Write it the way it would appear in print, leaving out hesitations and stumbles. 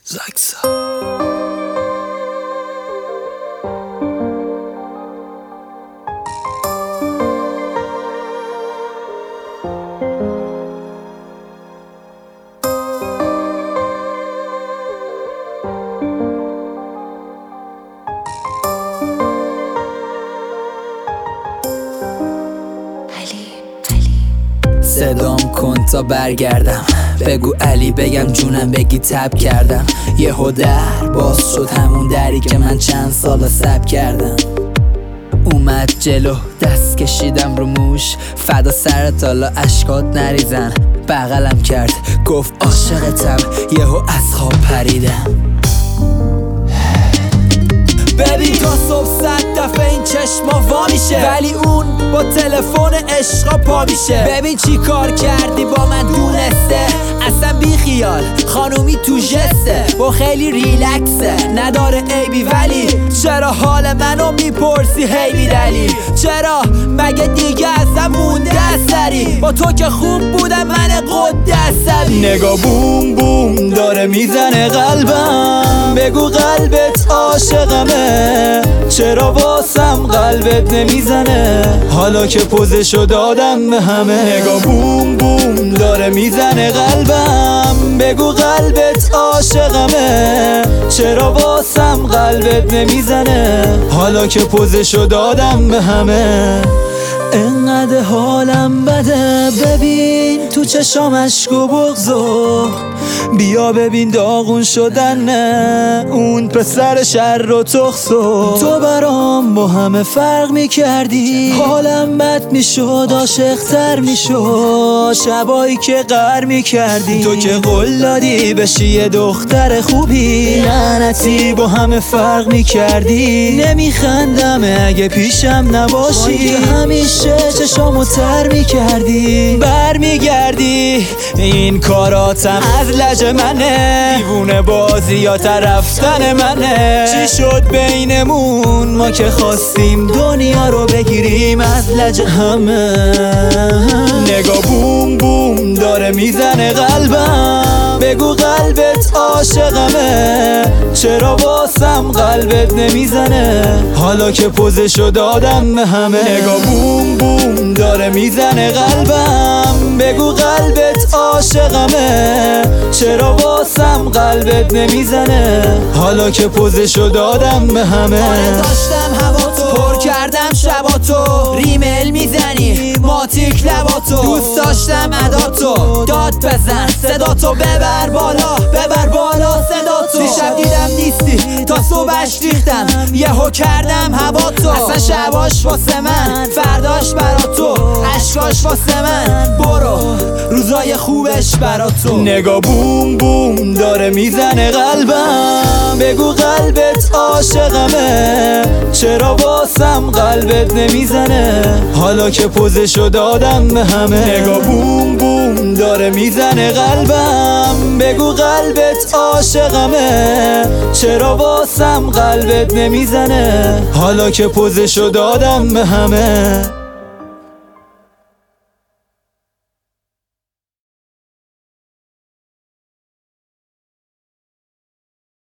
زاکسا. صدام کن تا برگردم، بگو علی بگم جونم، بگی تب کردم. یهو در باز شد، همون دری که من چند سال سب کردم. اومد جلو، دست کشیدم رو موش، فدا سرت حالا اشکات نریزن. بغلم کرد گفت عاشقتم، یهو از خواب پریدم. ببین تا صبح 100 دفعه این چشما وا میشه، ولی اون با تلفن عشقا پا میشه. ببین چی کار کردی با من، دونسته اصلا بی خیال، خانومی تو جسته و خیلی ریلکسه، نداره عیبی. ولی چرا حال منو میپرسی هی بی دلیل؟ چرا مگه دیگه ازم مونده اثری؟ با تو که خوب بودم من قد عصبی. نگاه بوم بوم داره میزنه قلبم، بگو قلبت عاشقمه، چرا واسم قلبت نمیزنه حالا که پوزشو دادم به همه. نگاه بوم بوم داره میزنه قلبم، بگو قلبت عاشقمه، چرا واسم قلبت نمیزنه حالا که پوزشو دادم به همه. انقدر حالم بده، ببین تو چشام اشک و بغضو، بیا ببین داغون شدن اون پسر شر و تخصو. تو برام با همه فرق میکردی، حالم بد میشد، عاشق تر میشد شبایی که قهر میکردی. تو که قول دادی بشی یه دختر خوبی، لعنتی با همه فرق میکردی. نمیخندم اگه پیشم نباشی، همیشه چشامو تر میکردی. برمیگردی این کاراتم از لج منه، دیوونه بازی یا رفتن منه. چی شد بینمون ما که خواستیم دنیا رو بگیریم از لج همه. نگاه بوم بوم داره میزنه قلبم، بگو قلبت عاشقمه، چرا واسم قلبت نمیزنه حالا که پوزشو دادم به همه. نگاه بوم بوم داره میزنه قلبم، بگو قلبت عاشقمه، چرا واسم قلبت نمیزنه حالا که پوزشو دادم به همه. داشتم هوا تو پر کردم شبا تو، ریمل میزنی ماتیک لبا تو. دوست داشتم ادا تو، داد بزن صدا تو، ببر بالا ببر بالا صدا تو. دیشب دیدم نیستی تا صبحش ریختم، یهو کردم هوا تو. اصلا شباش واسه من، فرداش برا تو، عشقاش واسه من، برو روزای خوبش برا تو. نگاه بوم بوم داره میزنه قلبم، بگو قلبت عاشقمه، چرا واسم قلبت نمیزنه حالا که پوزشو دادم به همه. نگاه بوم بوم داره میزنه قلبم، بگو قلبت عاشقمه، چرا واسم قلبت نمیزنه حالا که پوزشو دادم به همه.